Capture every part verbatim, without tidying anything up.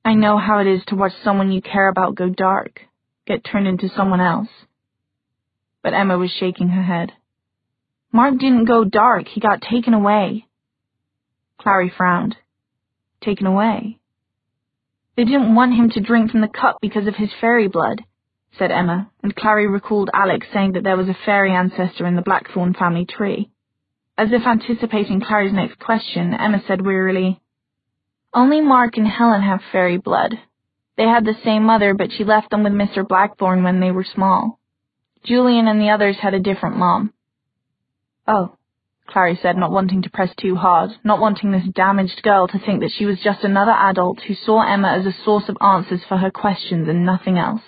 I know how it is to watch someone you care about go dark, get turned into someone else. But Emma was shaking her head. Mark didn't go dark, he got taken away. Clary frowned. Taken away? They didn't want him to drink from the cup because of his fairy blood, said Emma, and Clary recalled Alex saying that there was a fairy ancestor in the Blackthorn family tree. As if anticipating Clary's next question, Emma said wearily, Only Mark and Helen have fairy blood. They had the same mother, but she left them with Mister Blackthorn when they were small. Julian and the others had a different mom. Oh, Clary said, not wanting to press too hard, not wanting this damaged girl to think that she was just another adult who saw Emma as a source of answers for her questions and nothing else.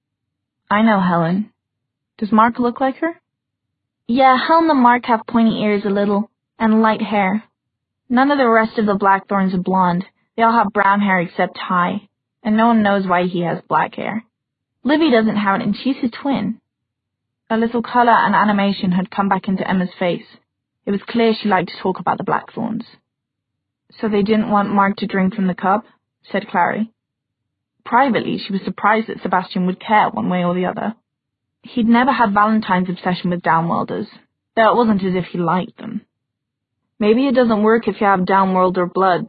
I know Helen. Does Mark look like her? Yeah, Helen and Mark have pointy ears a little, and light hair. None of the rest of the Blackthorns are blonde. They all have brown hair except Ty, and no one knows why he has black hair. Livy doesn't have it, and she's his twin. A little colour and animation had come back into Emma's face. It was clear she liked to talk about the Blackthorns. So they didn't want Mark to drink from the cup, said Clary. Privately, she was surprised that Sebastian would care one way or the other. He'd never had Valentine's obsession with Downworlders, though it wasn't as if he liked them. Maybe it doesn't work if you have Downworlder blood.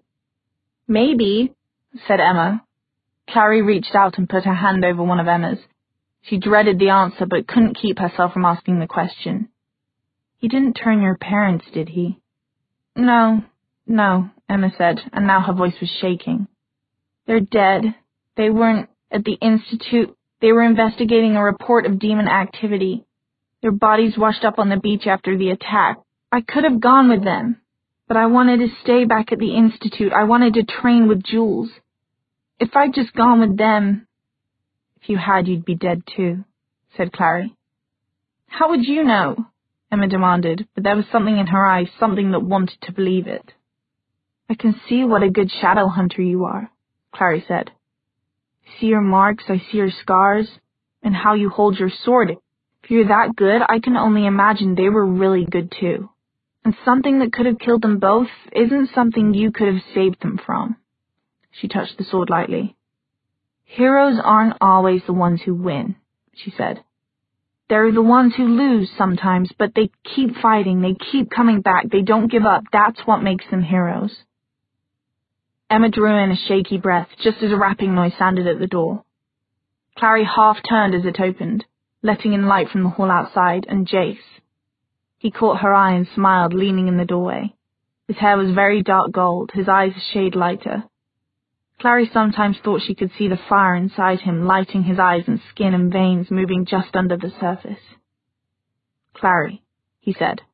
Maybe, said Emma. Clary reached out and put her hand over one of Emma's. She dreaded the answer, but couldn't keep herself from asking the question. He didn't turn your parents, did he? No, no, Emma said, and now her voice was shaking. They're dead. They weren't at the Institute. They were investigating a report of demon activity. Their bodies washed up on the beach after the attack. I could have gone with them, but I wanted to stay back at the Institute. I wanted to train with Jules. If I'd just gone with them... If you had, you'd be dead too, said Clary. How would you know? Emma demanded, but there was something in her eyes, something that wanted to believe it. I can see what a good shadow hunter you are, Clary said. I see your marks, I see your scars, and how you hold your sword. If you're that good, I can only imagine they were really good too. And something that could have killed them both isn't something you could have saved them from. She touched the sword lightly. Heroes aren't always the ones who win, she said. They're the ones who lose sometimes, but they keep fighting, they keep coming back, they don't give up. That's what makes them heroes. Emma drew in a shaky breath, just as a rapping noise sounded at the door. Clary half turned as it opened, letting in light from the hall outside, and Jace. He caught her eye and smiled, leaning in the doorway. His hair was very dark gold, his eyes a shade lighter. Clary sometimes thought she could see the fire inside him, lighting his eyes and skin and veins moving just under the surface. Clary, he said.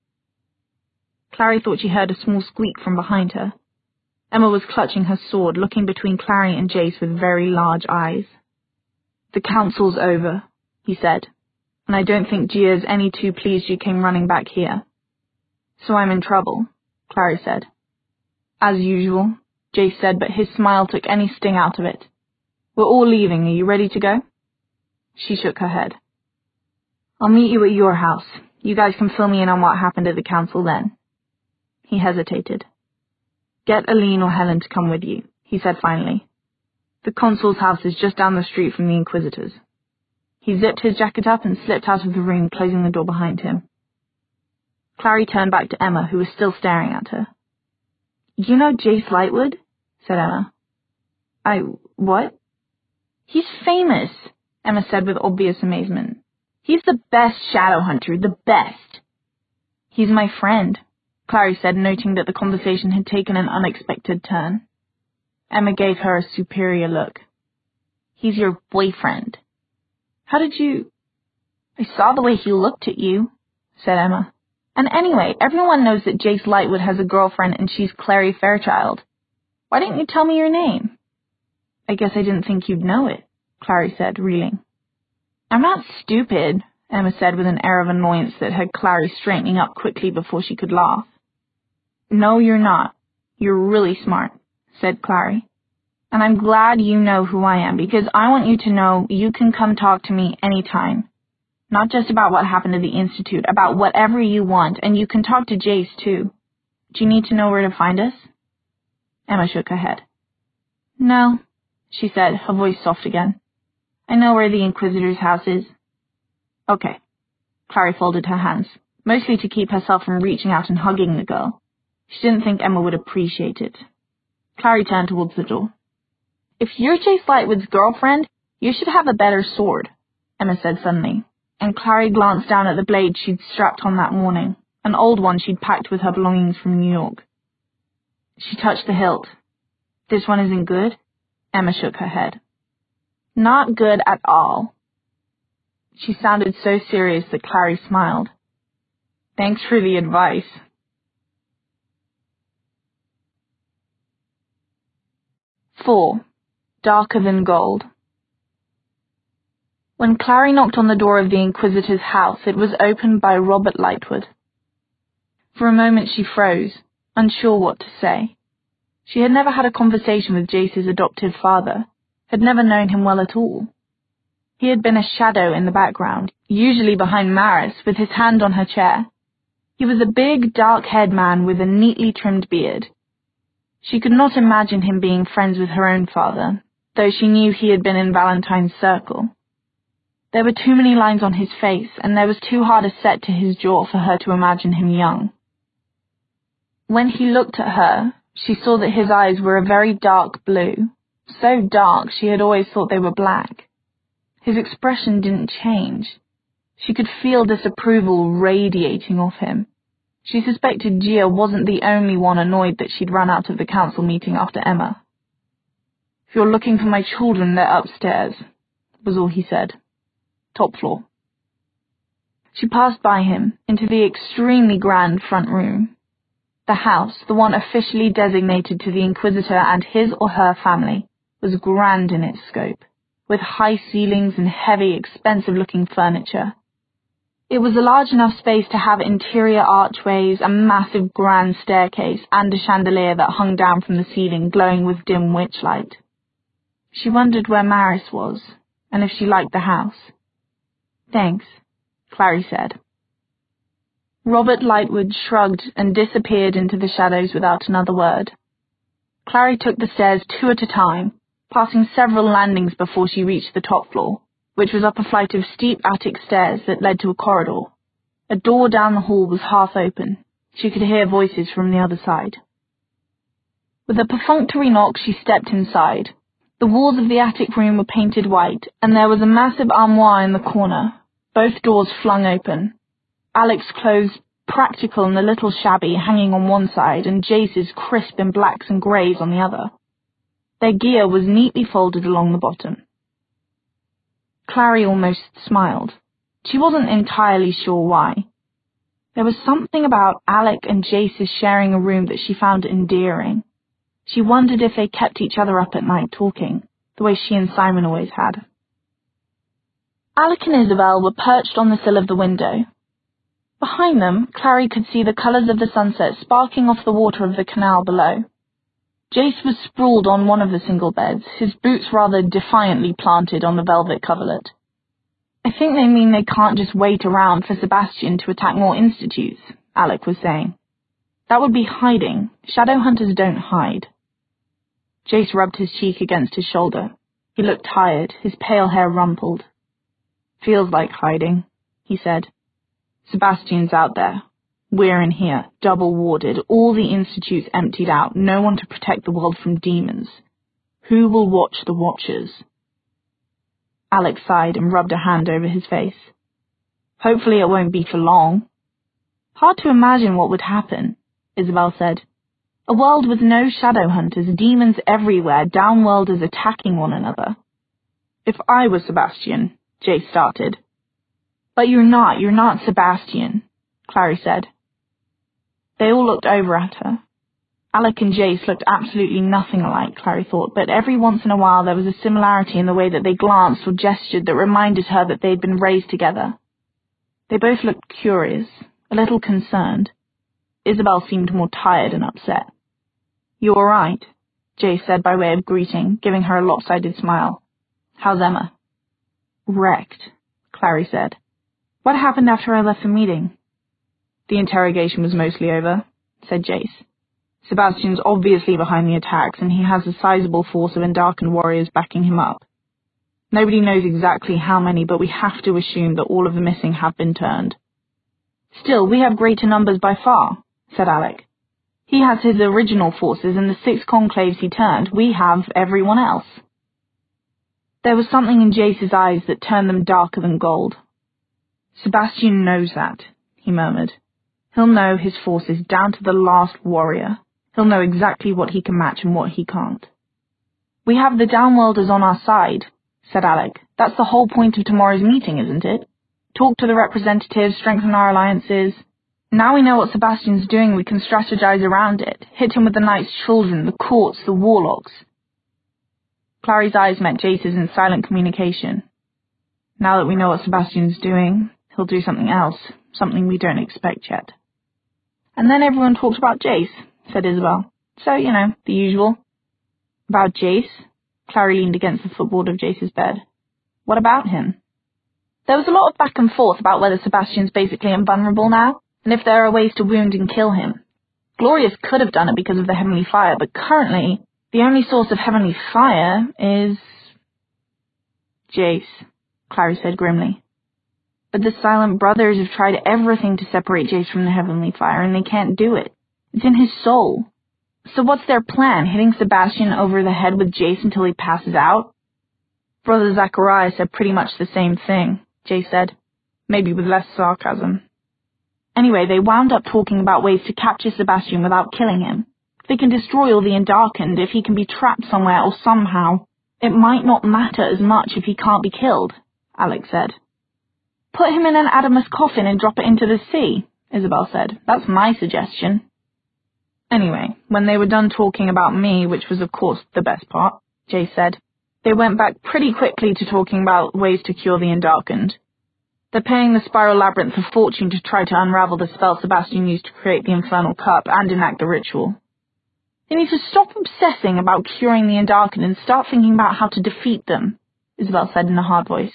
Clary thought she heard a small squeak from behind her. Emma was clutching her sword, looking between Clary and Jace with very large eyes. The council's over, he said, and I don't think Gia's any too pleased you came running back here. So I'm in trouble, Clary said. As usual, Jace said, but his smile took any sting out of it. We're all leaving. Are you ready to go? She shook her head. I'll meet you at your house. You guys can fill me in on what happened at the council then. He hesitated. Get Aline or Helen to come with you, he said finally. The consul's house is just down the street from the Inquisitors. He zipped his jacket up and slipped out of the room, closing the door behind him. Clary turned back to Emma, who was still staring at her. You know Jace Lightwood? Said Emma. I... what? He's famous, Emma said with obvious amazement. He's the best shadow hunter, the best. He's my friend, Clary said, noting that the conversation had taken an unexpected turn. Emma gave her a superior look. He's your boyfriend. How did you... I saw the way he looked at you, said Emma. And anyway, everyone knows that Jace Lightwood has a girlfriend and she's Clary Fairchild. Why didn't you tell me your name? I guess I didn't think you'd know it, Clary said, reeling. I'm not stupid, Emma said with an air of annoyance that had Clary straightening up quickly before she could laugh. No, you're not. You're really smart, said Clary. And I'm glad you know who I am, because I want you to know you can come talk to me anytime. Not just about what happened at the Institute, about whatever you want, and you can talk to Jace, too. Do you need to know where to find us? Emma shook her head. No, she said, her voice soft again. I know where the Inquisitor's house is. Okay. Clary folded her hands, mostly to keep herself from reaching out and hugging the girl. She didn't think Emma would appreciate it. Clary turned towards the door. If you're Jace Lightwood's girlfriend, you should have a better sword, Emma said suddenly, and Clary glanced down at the blade she'd strapped on that morning, an old one she'd packed with her belongings from New York. She touched the hilt. This one isn't good? Emma shook her head. Not good at all. She sounded so serious that Clary smiled. Thanks for the advice. Four. Darker than gold. When Clary knocked on the door of the Inquisitor's house, it was opened by Robert Lightwood. For a moment she froze, unsure what to say. She had never had a conversation with Jace's adoptive father, had never known him well at all. He had been a shadow in the background, usually behind Maris, with his hand on her chair. He was a big, dark-haired man with a neatly trimmed beard. She could not imagine him being friends with her own father, though she knew he had been in Valentine's circle. There were too many lines on his face, and there was too hard a set to his jaw for her to imagine him young. When he looked at her, she saw that his eyes were a very dark blue, so dark she had always thought they were black. His expression didn't change. She could feel disapproval radiating off him. She suspected Gia wasn't the only one annoyed that she'd run out of the council meeting after Emma. If you're looking for my children, they're upstairs, was all he said. Top floor. She passed by him, into the extremely grand front room. The house, the one officially designated to the Inquisitor and his or her family, was grand in its scope, with high ceilings and heavy, expensive-looking furniture. It was a large enough space to have interior archways, a massive grand staircase, and a chandelier that hung down from the ceiling, glowing with dim witchlight. She wondered where Maris was, and if she liked the house. Thanks, Clary said. Robert Lightwood shrugged and disappeared into the shadows without another word. Clary took the stairs two at a time, passing several landings before she reached the top floor, which was up a flight of steep attic stairs that led to a corridor. A door down the hall was half open. She could hear voices from the other side. With a perfunctory knock, she stepped inside. The walls of the attic room were painted white, and there was a massive armoire in the corner, both doors flung open. Alec's clothes, practical and a little shabby, hanging on one side, and Jace's crisp in blacks and greys on the other. Their gear was neatly folded along the bottom. Clary almost smiled. She wasn't entirely sure why. There was something about Alec and Jace's sharing a room that she found endearing. She wondered if they kept each other up at night talking, the way she and Simon always had. Alec and Isabel were perched on the sill of the window. Behind them, Clary could see the colours of the sunset sparking off the water of the canal below. Jace was sprawled on one of the single beds, his boots rather defiantly planted on the velvet coverlet. I think they mean they can't just wait around for Sebastian to attack more institutes, Alec was saying. That would be hiding. Shadowhunters don't hide. Jace rubbed his cheek against his shoulder. He looked tired, his pale hair rumpled. Feels like hiding, he said. Sebastian's out there. We're in here, double-warded, all the institutes emptied out, no one to protect the world from demons. Who will watch the Watchers? Alec sighed and rubbed a hand over his face. Hopefully it won't be for long. Hard to imagine what would happen, Isabel said. A world with no Shadowhunters, demons everywhere, downworlders attacking one another. If I was Sebastian, Jace started. But you're not, you're not Sebastian, Clary said. They all looked over at her. Alec and Jace looked absolutely nothing alike, Clary thought, but every once in a while there was a similarity in the way that they glanced or gestured that reminded her that they'd been raised together. They both looked curious, a little concerned. Isabel seemed more tired and upset. You all right? Jace said by way of greeting, giving her a lopsided smile. How's Emma? Wrecked, Clary said. What happened after I left the meeting? The interrogation was mostly over, said Jace. Sebastian's obviously behind the attacks, and he has a sizable force of Endarkened warriors backing him up. Nobody knows exactly how many, but we have to assume that all of the missing have been turned. Still, we have greater numbers by far, said Alec. He has his original forces and the six conclaves he turned. We have everyone else. There was something in Jace's eyes that turned them darker than gold. Sebastian knows that, he murmured. He'll know his forces down to the last warrior. He'll know exactly what he can match and what he can't. We have the Downworlders on our side, said Alec. That's the whole point of tomorrow's meeting, isn't it? Talk to the representatives, strengthen our alliances. Now we know what Sebastian's doing, we can strategize around it. Hit him with the Knight's Children, the courts, the warlocks. Clary's eyes met Jace's in silent communication. Now that we know what Sebastian's doing, he'll do something else, something we don't expect yet. And then everyone talked about Jace, said Isabel. So, you know, the usual. About Jace? Clary leaned against the footboard of Jace's bed. What about him? There was a lot of back and forth about whether Sebastian's basically invulnerable now, and if there are ways to wound and kill him. Glorious could have done it because of the heavenly fire, but currently, the only source of heavenly fire is... Jace, Clary said grimly. But the Silent Brothers have tried everything to separate Jace from the heavenly fire, and they can't do it. It's in his soul. So what's their plan, hitting Sebastian over the head with Jace until he passes out? Brother Zachariah said pretty much the same thing, Jace said, maybe with less sarcasm. Anyway, they wound up talking about ways to capture Sebastian without killing him. If they can destroy all the Endarkened, if he can be trapped somewhere or somehow, it might not matter as much if he can't be killed, Alex said. Put him in an Adamus coffin and drop it into the sea, Isabel said. That's my suggestion. Anyway, when they were done talking about me, which was of course the best part, Jace said, they went back pretty quickly to talking about ways to cure the Endarkened. They're paying the Spiral Labyrinth a fortune to try to unravel the spell Sebastian used to create the Infernal Cup and enact the ritual. They need to stop obsessing about curing the Endarkened and start thinking about how to defeat them, Isabel said in a hard voice.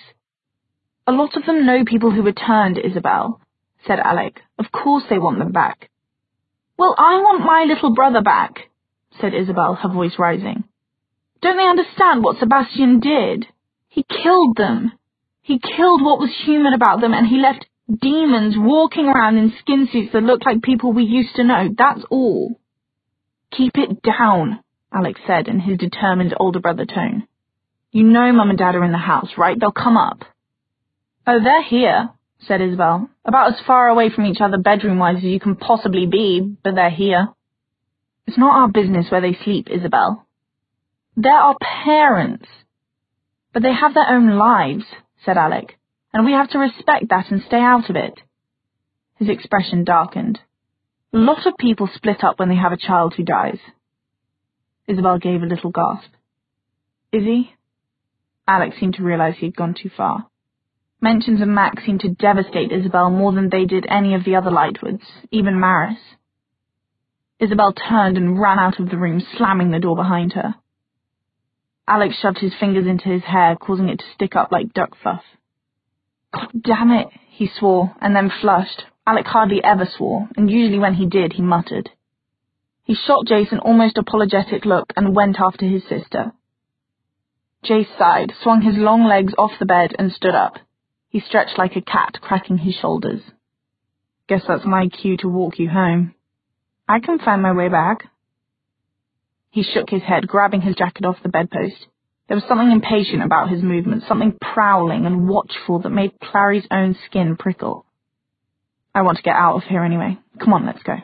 A lot of them know people who returned, Isabel, said Alec. Of course they want them back. Well, I want my little brother back, said Isabel, her voice rising. Don't they understand what Sebastian did? He killed them. He killed what was human about them, and he left demons walking around in skin suits that looked like people we used to know. That's all. Keep it down, Alex said in his determined older brother tone. You know Mum and Dad are in the house, right? They'll come up. Oh, they're here, said Isabel. About as far away from each other bedroom-wise as you can possibly be, but they're here. It's not our business where they sleep, Isabel. They're our parents. But they have their own lives, said Alec, and we have to respect that and stay out of it. His expression darkened. A lot of people split up when they have a child who dies. Isabel gave a little gasp. Izzy? Alec seemed to realize he had gone too far. Mentions of Max seemed to devastate Isabel more than they did any of the other Lightwoods, even Maris. Isabel turned and ran out of the room, slamming the door behind her. Alex shoved his fingers into his hair, causing it to stick up like duck fluff. God damn it, he swore, and then flushed. Alec hardly ever swore, and usually when he did, he muttered. He shot Jace an almost apologetic look and went after his sister. Jace sighed, swung his long legs off the bed, and stood up. He stretched like a cat, cracking his shoulders. Guess that's my cue to walk you home. I can find my way back. He shook his head, grabbing his jacket off the bedpost. There was something impatient about his movements, something prowling and watchful that made Clary's own skin prickle. I want to get out of here anyway. Come on, let's go.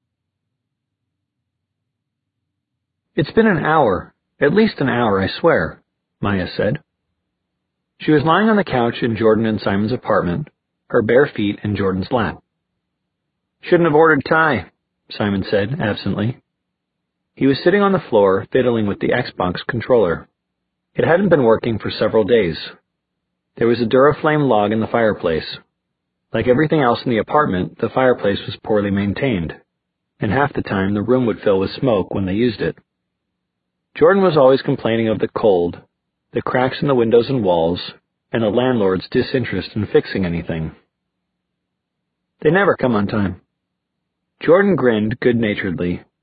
It's been an hour. At least an hour, I swear, Maya said. She was lying on the couch in Jordan and Simon's apartment, her bare feet in Jordan's lap. Shouldn't have ordered Thai, Simon said absently. He was sitting on the floor, fiddling with the Xbox controller. It hadn't been working for several days. There was a Duraflame log in the fireplace. Like everything else in the apartment, the fireplace was poorly maintained, and half the time the room would fill with smoke when they used it. Jordan was always complaining of the cold, the cracks in the windows and walls, and the landlord's disinterest in fixing anything. They never come on time. Jordan grinned good-naturedly.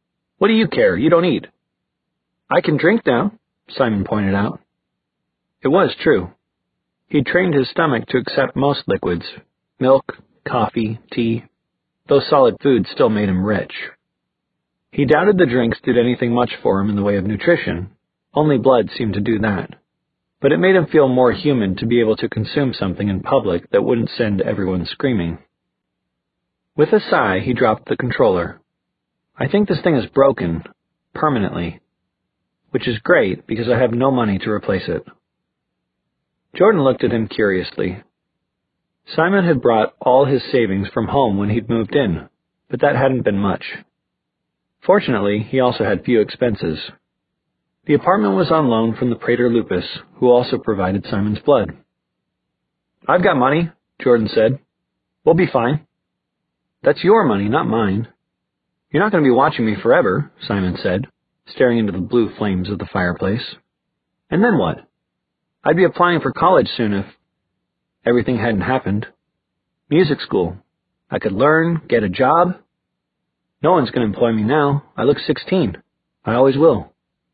What do you care? You don't eat. I can drink now, Simon pointed out. It was true. He'd trained his stomach to accept most liquids. Milk, coffee, tea. Those solid foods still made him rich. He doubted the drinks did anything much for him in the way of nutrition. Only blood seemed to do that. But it made him feel more human to be able to consume something in public that wouldn't send everyone screaming. With a sigh, he dropped the controller. I think this thing is broken, permanently, which is great because I have no money to replace it. Jordan looked at him curiously. Simon had brought all his savings from home when he'd moved in, but that hadn't been much. Fortunately, he also had few expenses. The apartment was on loan from the Prater Lupus, who also provided Simon's blood. I've got money, Jordan said. We'll be fine. That's your money, not mine. You're not going to be watching me forever, Simon said, staring into the blue flames of the fireplace. And then what? I'd be applying for college soon if everything hadn't happened. Music school. I could learn, get a job. No one's going to employ me now. I look sixteen. I always will.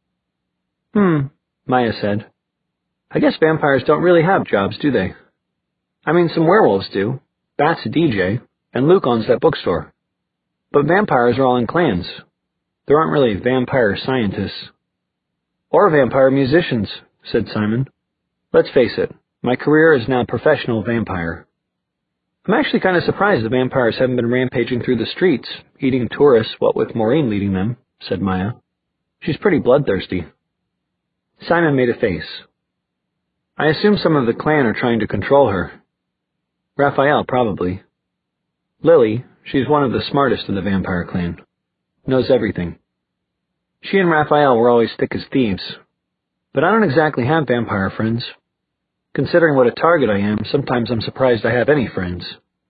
Hmm, Maya said. I guess vampires don't really have jobs, do they? I mean, some werewolves do. Bat's a D J, and Luke owns that bookstore. But vampires are all in clans. There aren't really vampire scientists. Or vampire musicians, said Simon. Let's face it, my career is now professional vampire. I'm actually kind of surprised the vampires haven't been rampaging through the streets, eating tourists, what with Maureen leading them, said Maya. She's pretty bloodthirsty. Simon made a face. I assume some of the clan are trying to control her. Raphael, probably. Lily, she's one of the smartest of the vampire clan. Knows everything. She and Raphael were always thick as thieves. But I don't exactly have vampire friends. Considering what a target I am, sometimes I'm surprised I have any friends.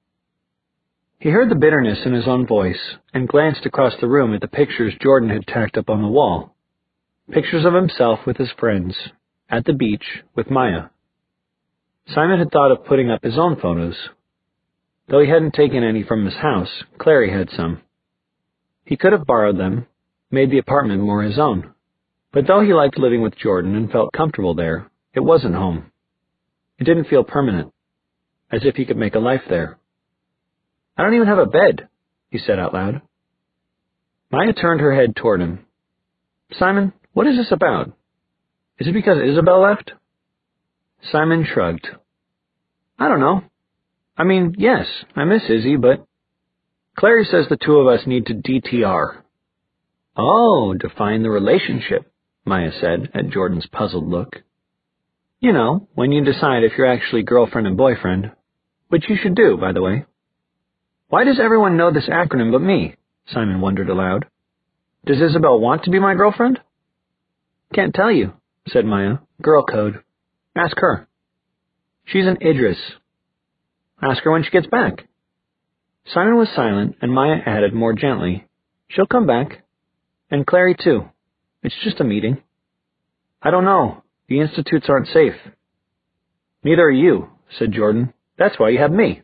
He heard the bitterness in his own voice and glanced across the room at the pictures Jordan had tacked up on the wall. Pictures of himself with his friends, at the beach, with Maya. Simon had thought of putting up his own photos. Though he hadn't taken any from his house, Clary had some. He could have borrowed them, made the apartment more his own. But though he liked living with Jordan and felt comfortable there, it wasn't home. It didn't feel permanent, as if he could make a life there. I don't even have a bed, he said out loud. Maya turned her head toward him. Simon, what is this about? Is it because Isabel left? Simon shrugged. I don't know. I mean, yes, I miss Izzy, but Clary says the two of us need to D T R. Oh, define the relationship, Maya said at Jordan's puzzled look. You know, when you decide if you're actually girlfriend and boyfriend, which you should do, by the way. Why does everyone know this acronym but me? Simon wondered aloud. Does Isabel want to be my girlfriend? Can't tell you, said Maya. Girl code. Ask her. She's an Idris. Ask her when she gets back. Simon was silent, and Maya added more gently, She'll come back. And Clary, too. It's just a meeting. I don't know. The institutes aren't safe. Neither are you, said Jordan. That's why you have me.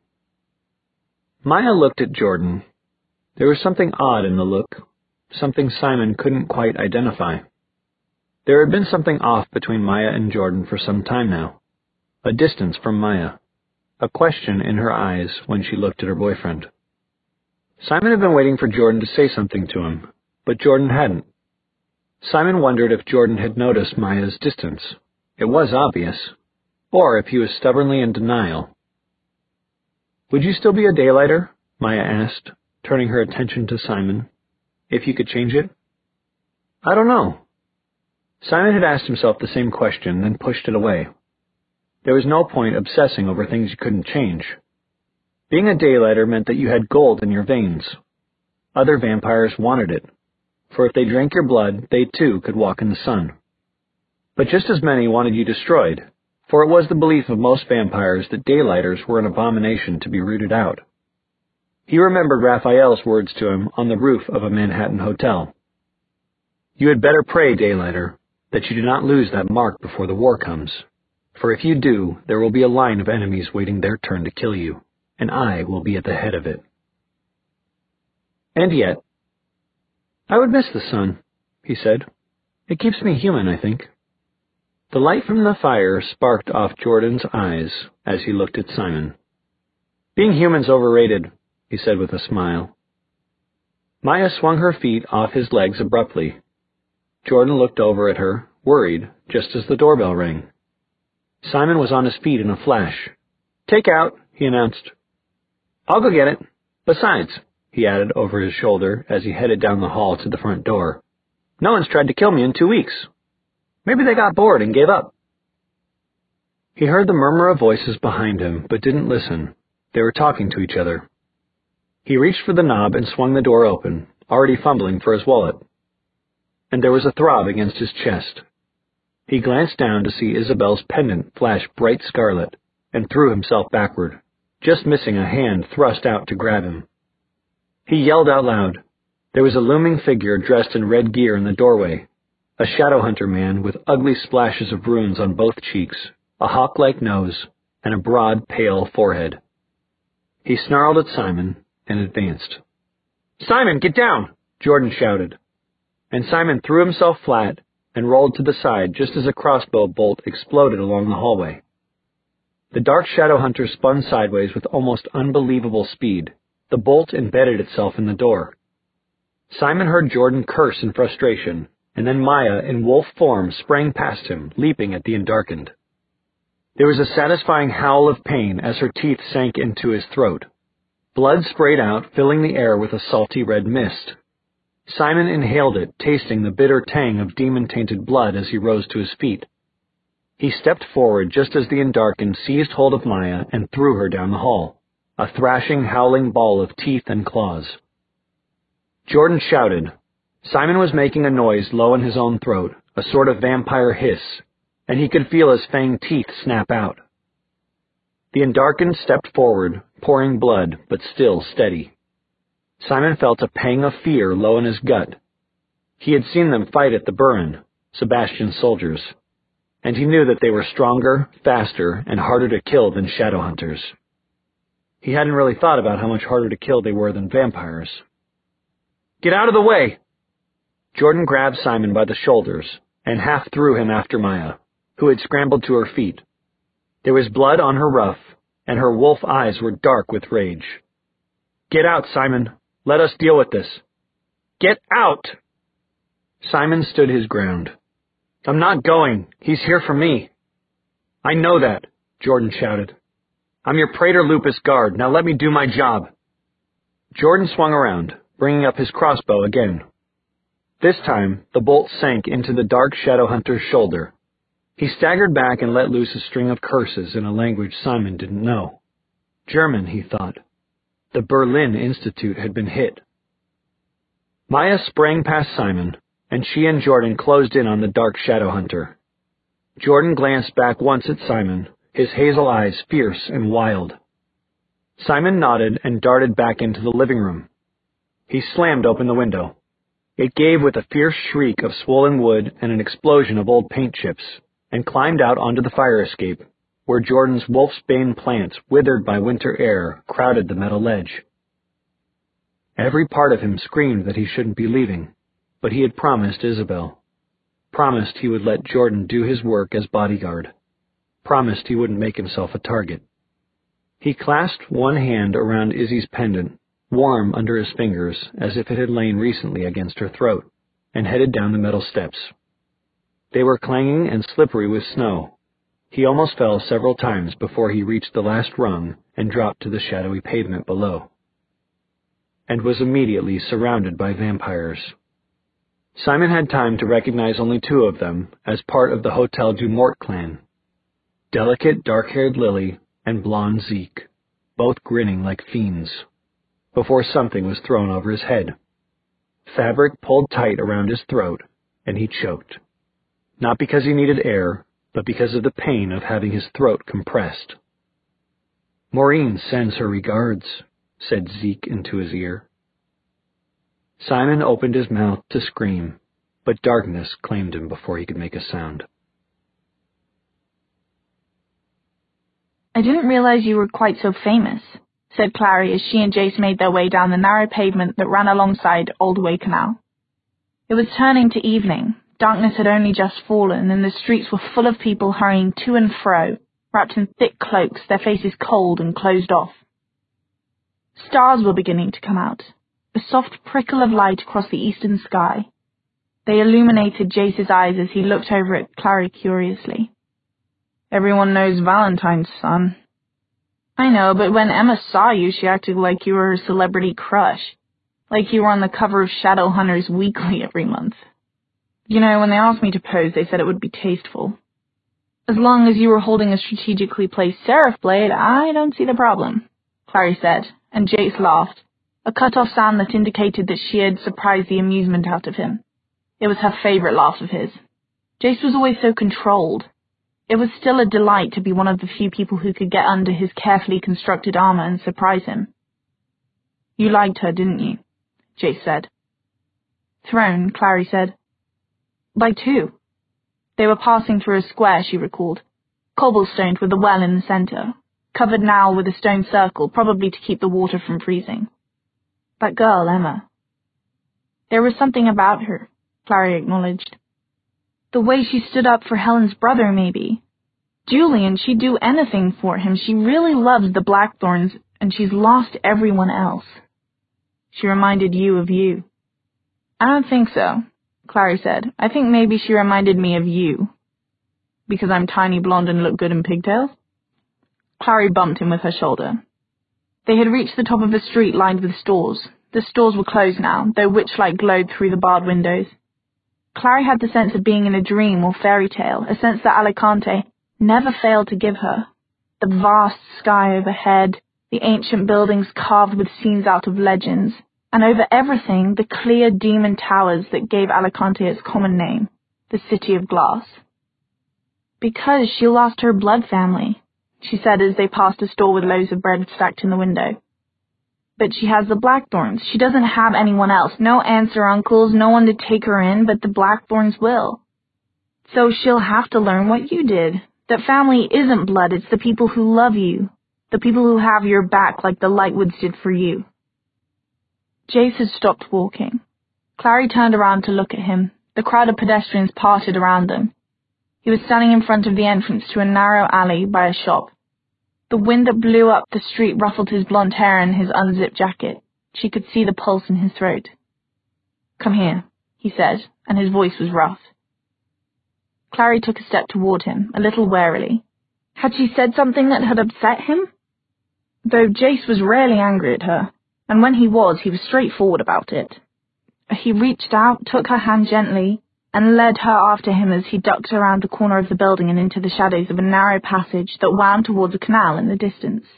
Maya looked at Jordan. There was something odd in the look, something Simon couldn't quite identify. There had been something off between Maya and Jordan for some time now, a distance from Maya, a question in her eyes when she looked at her boyfriend. Simon had been waiting for Jordan to say something to him, but Jordan hadn't. Simon wondered if Jordan had noticed Maya's distance. It was obvious. Or if he was stubbornly in denial. Would you still be a daylighter? Maya asked, turning her attention to Simon. If you could change it? I don't know. Simon had asked himself the same question, then pushed it away. There was no point obsessing over things you couldn't change. Being a daylighter meant that you had gold in your veins. Other vampires wanted it, for if they drank your blood, they too could walk in the sun. But just as many wanted you destroyed, for it was the belief of most vampires that daylighters were an abomination to be rooted out. He remembered Raphael's words to him on the roof of a Manhattan hotel. You had better pray, daylighter, that you do not lose that mark before the war comes, for if you do, there will be a line of enemies waiting their turn to kill you, and I will be at the head of it. And yet, I would miss the sun, he said. It keeps me human, I think. The light from the fire sparked off Jordan's eyes as he looked at Simon. Being human's overrated, he said with a smile. Maya swung her feet off his legs abruptly. Jordan looked over at her, worried, just as the doorbell rang. Simon was on his feet in a flash. Take out, he announced. I'll go get it. Besides, he added over his shoulder as he headed down the hall to the front door, no one's tried to kill me in two weeks. Maybe they got bored and gave up. He heard the murmur of voices behind him, but didn't listen. They were talking to each other. He reached for the knob and swung the door open, already fumbling for his wallet. And there was a throb against his chest. He glanced down to see Isabel's pendant flash bright scarlet, and threw himself backward, just missing a hand thrust out to grab him. He yelled out loud. There was a looming figure dressed in red gear in the doorway, a Shadowhunter man with ugly splashes of runes on both cheeks, a hawk-like nose, and a broad, pale forehead. He snarled at Simon and advanced. Simon, get down! Jordan shouted. And Simon threw himself flat and rolled to the side just as a crossbow bolt exploded along the hallway. The dark Shadowhunter spun sideways with almost unbelievable speed. The bolt embedded itself in the door. Simon heard Jordan curse in frustration, and then Maya in wolf form sprang past him, leaping at the Endarkened. There was a satisfying howl of pain as her teeth sank into his throat. Blood sprayed out, filling the air with a salty red mist. Simon inhaled it, tasting the bitter tang of demon-tainted blood as he rose to his feet. He stepped forward just as the Endarkened seized hold of Maya and threw her down the hall, a thrashing, howling ball of teeth and claws. Jordan shouted. Simon was making a noise low in his own throat, a sort of vampire hiss, and he could feel his fanged teeth snap out. The Endarkened stepped forward, pouring blood, but still steady. Simon felt a pang of fear low in his gut. He had seen them fight at the Burren, Sebastian's soldiers, and he knew that they were stronger, faster, and harder to kill than Shadowhunters. He hadn't really thought about how much harder to kill they were than vampires. Get out of the way! Jordan grabbed Simon by the shoulders and half threw him after Maya, who had scrambled to her feet. There was blood on her ruff, and her wolf eyes were dark with rage. Get out, Simon! Let us deal with this! Get out! Simon stood his ground. I'm not going. He's here for me. I know that, Jordan shouted. I'm your Praetor Lupus guard. Now let me do my job. Jordan swung around, bringing up his crossbow again. This time, the bolt sank into the dark Shadowhunter's shoulder. He staggered back and let loose a string of curses in a language Simon didn't know. German, he thought. The Berlin Institute had been hit. Maya sprang past Simon, and she and Jordan closed in on the dark Shadowhunter. Jordan glanced back once at Simon, his hazel eyes fierce and wild. Simon nodded and darted back into the living room. He slammed open the window. It gave with a fierce shriek of swollen wood and an explosion of old paint chips, and climbed out onto the fire escape, where Jordan's wolfsbane plants, withered by winter air, crowded the metal ledge. Every part of him screamed that he shouldn't be leaving, but he had promised Isabel. Promised he would let Jordan do his work as bodyguard. Promised he wouldn't make himself a target. He clasped one hand around Izzy's pendant, warm under his fingers as if it had lain recently against her throat, and headed down the metal steps. They were clanging and slippery with snow. He almost fell several times before he reached the last rung and dropped to the shadowy pavement below, and was immediately surrounded by vampires. Simon had time to recognize only two of them as part of the Hotel du Mort clan. Delicate, dark-haired Lily and blonde Zeke, both grinning like fiends, before something was thrown over his head. Fabric pulled tight around his throat, and he choked. Not because he needed air, but because of the pain of having his throat compressed. Maureen sends her regards, said Zeke into his ear. Simon opened his mouth to scream, but darkness claimed him before he could make a sound. I didn't realize you were quite so famous, said Clary as she and Jace made their way down the narrow pavement that ran alongside Oldway Canal. It was turning to evening. Darkness had only just fallen, and the streets were full of people hurrying to and fro, wrapped in thick cloaks, their faces cold and closed off. Stars were beginning to come out, a soft prickle of light across the eastern sky. They illuminated Jace's eyes as he looked over at Clary curiously. Everyone knows Valentine's, son. I know, but when Emma saw you, she acted like you were her celebrity crush, like you were on the cover of Shadowhunters Weekly every month. You know, when they asked me to pose, they said it would be tasteful. As long as you were holding a strategically placed seraph blade, I don't see the problem, Clary said, and Jace laughed, a cut-off sound that indicated that she had surprised the amusement out of him. It was her favorite laugh of his. Jace was always so controlled. It was still a delight to be one of the few people who could get under his carefully constructed armor and surprise him. You liked her, didn't you? Jace said. Thrown, Clary said. Liked who? They were passing through a square, she recalled, cobblestoned with a well in the centre, covered now with a stone circle, probably to keep the water from freezing. That girl, Emma. There was something about her, Clary acknowledged. The way she stood up for Helen's brother, maybe. Julian, she'd do anything for him. She really loves the Blackthorns, and she's lost everyone else. She reminded you of you. I don't think so, Clary said. I think maybe she reminded me of you. Because I'm tiny, blonde, and look good in pigtails? Clary bumped him with her shoulder. They had reached the top of a street lined with stores. The stores were closed now, though witchlight glowed through the barred windows. Clary had the sense of being in a dream or fairy tale, a sense that Alicante never failed to give her. The vast sky overhead, the ancient buildings carved with scenes out of legends, and over everything the clear demon towers that gave Alicante its common name, the City of Glass. Because she lost her blood family, she said as they passed a store with loaves of bread stacked in the window. But she has the Blackthorns. She doesn't have anyone else. No aunts or uncles, no one to take her in, but the Blackthorns will. So she'll have to learn what you did. That family isn't blood, it's the people who love you. The people who have your back like the Lightwoods did for you. Jace had stopped walking. Clary turned around to look at him. The crowd of pedestrians parted around them. He was standing in front of the entrance to a narrow alley by a shop. The wind that blew up the street ruffled his blonde hair and his unzipped jacket. She could see the pulse in his throat. Come here, he said, and his voice was rough. Clary took a step toward him, a little warily. Had she said something that had upset him? Though Jace was rarely angry at her, and when he was, he was straightforward about it. He reached out, took her hand gently, and led her after him as he ducked around the corner of the building and into the shadows of a narrow passage that wound towards a canal in the distance.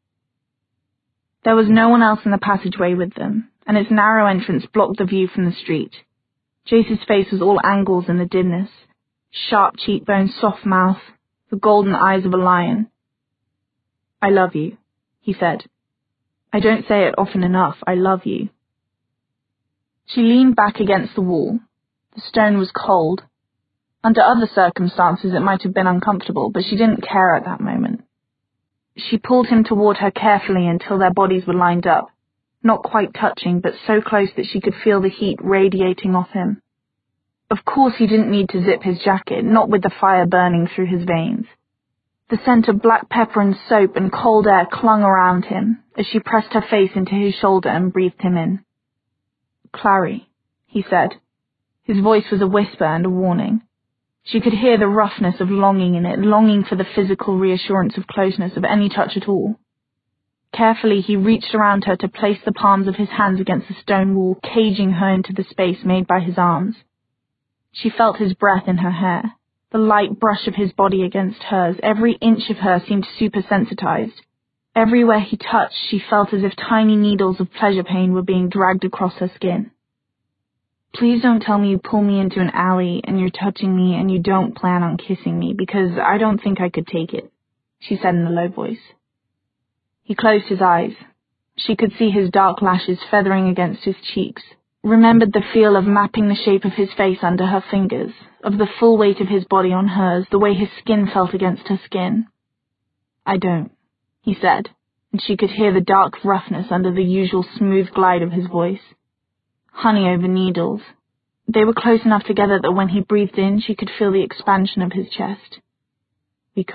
There was no one else in the passageway with them, and its narrow entrance blocked the view from the street. Jace's face was all angles in the dimness, sharp cheekbones, soft mouth, the golden eyes of a lion. I love you, he said. I don't say it often enough, I love you. She leaned back against the wall. The stone was cold. Under other circumstances it might have been uncomfortable, but she didn't care at that moment. She pulled him toward her carefully until their bodies were lined up, not quite touching, but so close that she could feel the heat radiating off him. Of course he didn't need to zip his jacket, not with the fire burning through his veins. The scent of black pepper and soap and cold air clung around him as she pressed her face into his shoulder and breathed him in. Clary, he said. His voice was a whisper and a warning. She could hear the roughness of longing in it, longing for the physical reassurance of closeness, of any touch at all. Carefully he reached around her to place the palms of his hands against the stone wall, caging her into the space made by his arms. She felt his breath in her hair, the light brush of his body against hers. Every inch of her seemed super-sensitized. Everywhere he touched, she felt as if tiny needles of pleasure pain were being dragged across her skin. Please don't tell me you pull me into an alley and you're touching me and you don't plan on kissing me, because I don't think I could take it, she said in a low voice. He closed his eyes. She could see his dark lashes feathering against his cheeks, remembered the feel of mapping the shape of his face under her fingers, of the full weight of his body on hers, the way his skin felt against her skin. I don't, he said, and she could hear the dark roughness under the usual smooth glide of his voice. Honey over needles. They were close enough together that when he breathed in, she could feel the expansion of his chest.